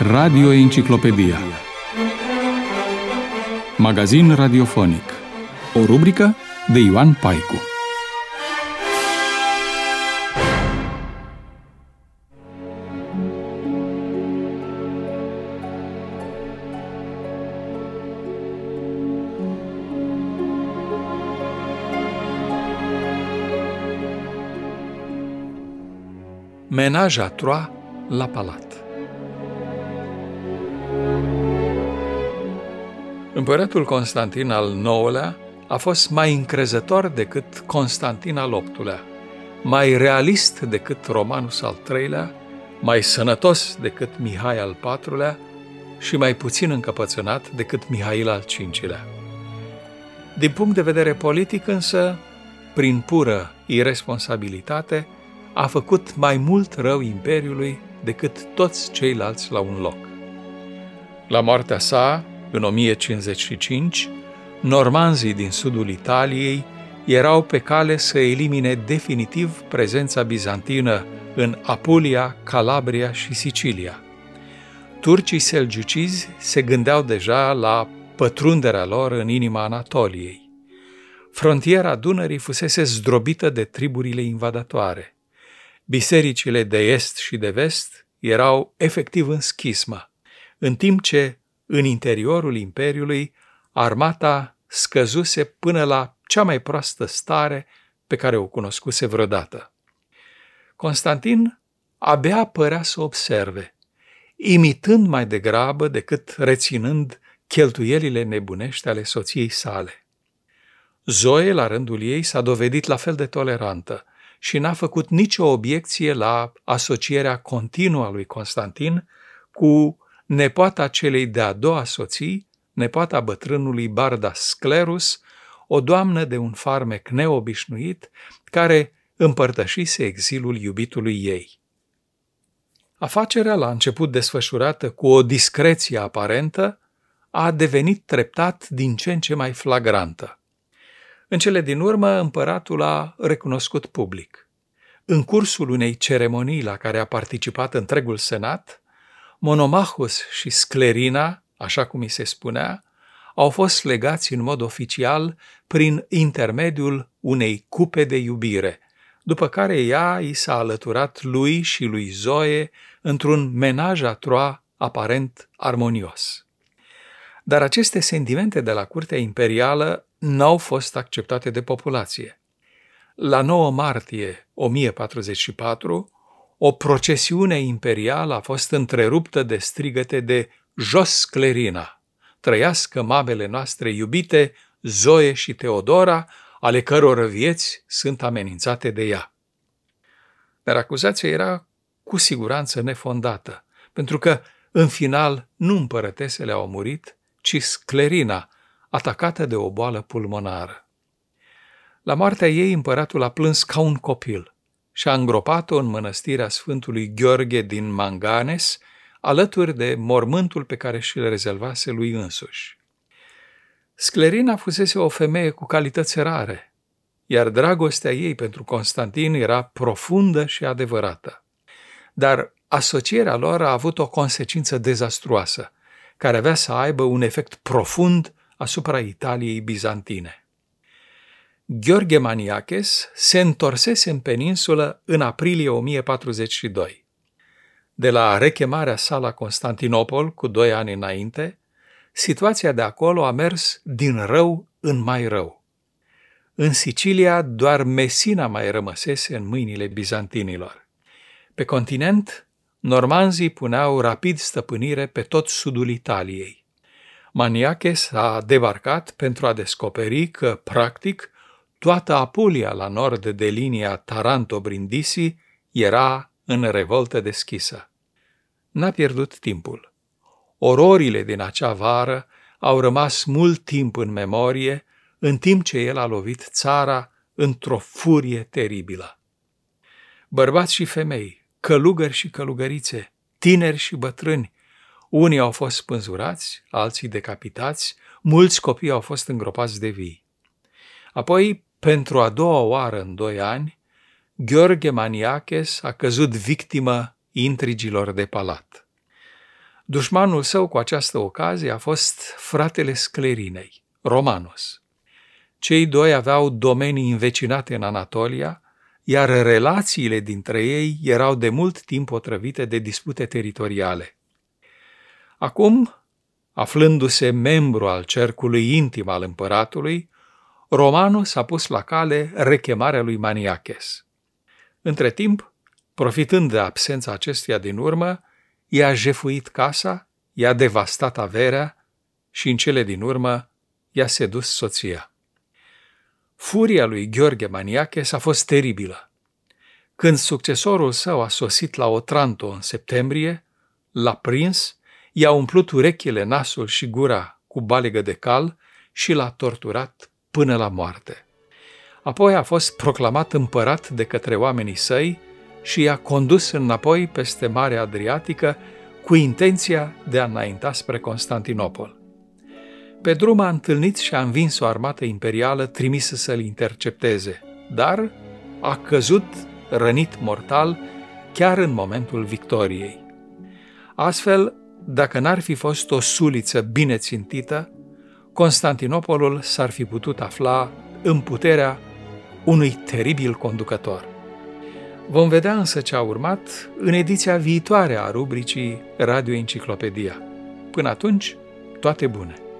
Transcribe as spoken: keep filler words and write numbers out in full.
Radio Enciclopedia. Magazin radiofonic. O rubrică de Ioan Paicu. Menaj à trois la palat. Împăratul Constantin al nouălea a fost mai încrezător decât Constantin al optulea, mai realist decât Romanus al treilea, mai sănătos decât Mihai al patrulea și mai puțin încăpățânat decât Mihail al cincilea. Din punct de vedere politic însă, prin pură iresponsabilitate, a făcut mai mult rău Imperiului decât toți ceilalți la un loc. La moartea sa, în o mie cincizeci și cinci, normanzii din sudul Italiei erau pe cale să elimine definitiv prezența bizantină în Apulia, Calabria și Sicilia. Turcii selgiucizi se gândeau deja la pătrunderea lor în inima Anatoliei. Frontiera Dunării fusese zdrobită de triburile invadatoare. Bisericile de est și de vest erau efectiv în schismă, în timp ce, în interiorul Imperiului, armata scăzuse până la cea mai proastă stare pe care o cunoscuse vreodată. Constantin abia părea să observe, imitând mai degrabă decât reținând cheltuielile nebunești ale soției sale. Zoe, la rândul ei, s-a dovedit la fel de tolerantă și n-a făcut nicio obiecție la asocierea continuă a lui Constantin cu nepoata celei de-a doua soții, nepoata bătrânului Barda Sclerus, o doamnă de un farmec neobișnuit, care împărtășise exilul iubitului ei. Afacerea, la început desfășurată cu o discreție aparentă, a devenit treptat din ce în ce mai flagrantă. În cele din urmă, împăratul a recunoscut public. În cursul unei ceremonii la care a participat întregul senat, Monomachus și Sclerina, așa cum îi se spunea, au fost legați în mod oficial prin intermediul unei cupe de iubire, după care ea i s-a alăturat lui și lui Zoe într-un menaj à trois aparent armonios. Dar aceste sentimente de la curtea imperială n-au fost acceptate de populație. La nouă martie o mie patruzeci și patru, o procesiune imperială a fost întreruptă de strigăte de "Jos Sclerina! Trăiască mamele noastre iubite, Zoe și Teodora, ale căror vieți sunt amenințate de ea." Dar acuzația era cu siguranță nefondată, pentru că, în final, nu împărătesele au murit, ci Sclerina, atacată de o boală pulmonară. La moartea ei, împăratul a plâns ca un copil și a îngropat-o în mănăstirea Sfântului Gheorghe din Manganes, alături de mormântul pe care și-l rezervase lui însuși. Sclerina fusese o femeie cu calități rare, iar dragostea ei pentru Constantin era profundă și adevărată. Dar asocierea lor a avut o consecință dezastruoasă, care avea să aibă un efect profund asupra Italiei bizantine. Gheorghe Maniaches se întorsese în peninsulă în aprilie o mie patruzeci și doi. De la rechemarea sa la Constantinopol cu doi ani înainte, situația de acolo a mers din rău în mai rău. În Sicilia doar Messina mai rămăsese în mâinile bizantinilor. Pe continent, normanzii puneau rapid stăpânire pe tot sudul Italiei. Maniaches a debarcat pentru a descoperi că, practic, toată Apulia la nord de linia Taranto-Brindisi era în revoltă deschisă. N-a pierdut timpul. Ororile din acea vară au rămas mult timp în memorie, în timp ce el a lovit țara într-o furie teribilă. Bărbați și femei, călugări și călugărițe, tineri și bătrâni, unii au fost spânzurați, alții decapitați, mulți copii au fost îngropați de vii. Apoi, pentru a doua oară în doi ani, Gheorghe Maniaches a căzut victimă intrigilor de palat. Dușmanul său cu această ocazie a fost fratele Sclerinei, Romanus. Cei doi aveau domenii învecinate în Anatolia, iar relațiile dintre ei erau de mult timp otrăvite de dispute teritoriale. Acum, aflându-se membru al cercului intim al împăratului, Romanus a pus la cale rechemarea lui Maniaches. Între timp, profitând de absența acestuia din urmă, i-a jefuit casa, i-a devastat averea și, în cele din urmă, i-a sedus soția. Furia lui Gheorghe Maniaches a fost teribilă. Când succesorul său a sosit la Otranto în septembrie, l-a prins, i-a umplut urechile, nasul și gura cu balegă de cal și l-a torturat până la moarte. Apoi a fost proclamat împărat de către oamenii săi și i-a condus înapoi peste Marea Adriatică cu intenția de a înainta spre Constantinopol. Pe drum a întâlnit și a învins o armată imperială trimisă să-l intercepteze, dar a căzut rănit mortal chiar în momentul victoriei. Astfel, dacă n-ar fi fost o suliță bine țintită, Constantinopolul s-ar fi putut afla în puterea unui teribil conducător. Vom vedea însă ce a urmat în ediția viitoare a rubricii Radio Enciclopedia. Până atunci, toate bune!